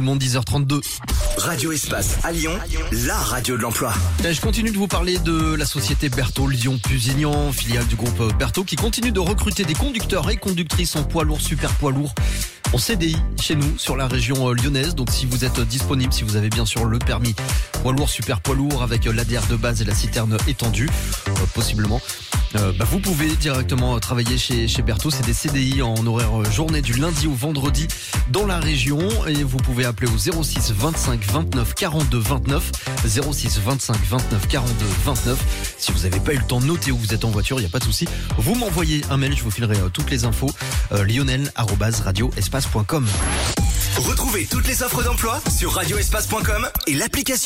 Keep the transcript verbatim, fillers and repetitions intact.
monde, dix heures trente-deux. Radio Espace à Lyon, la radio de l'emploi. Je continue de vous parler de la société Berthaud Lyon-Pusignan, filiale du groupe Berthaud, qui continue de recruter des conducteurs et conductrices en poids lourd, super poids lourd, en C D I chez nous sur la région lyonnaise. Donc si vous êtes disponible, si vous avez bien sûr le permis poids lourd, super poids lourd avec l'A D R de base et la citerne étendue, euh, possiblement, euh, bah vous pouvez directement travailler chez, chez Berthaud. C'est des C D I en horaire journée du lundi au vendredi dans la région, et vous pouvez appeler au zéro six vingt-cinq vingt-neuf quarante-deux vingt-neuf, zéro six vingt-cinq vingt-neuf quarante-deux vingt-neuf. Si vous n'avez pas eu le temps de noter ou vous êtes en voiture, il n'y a pas de souci, vous m'envoyez un mail, je vous filerai euh, toutes les infos, euh, lionel arobase radio espace point com. Retrouvez toutes les offres d'emploi sur radio espace point com et l'application.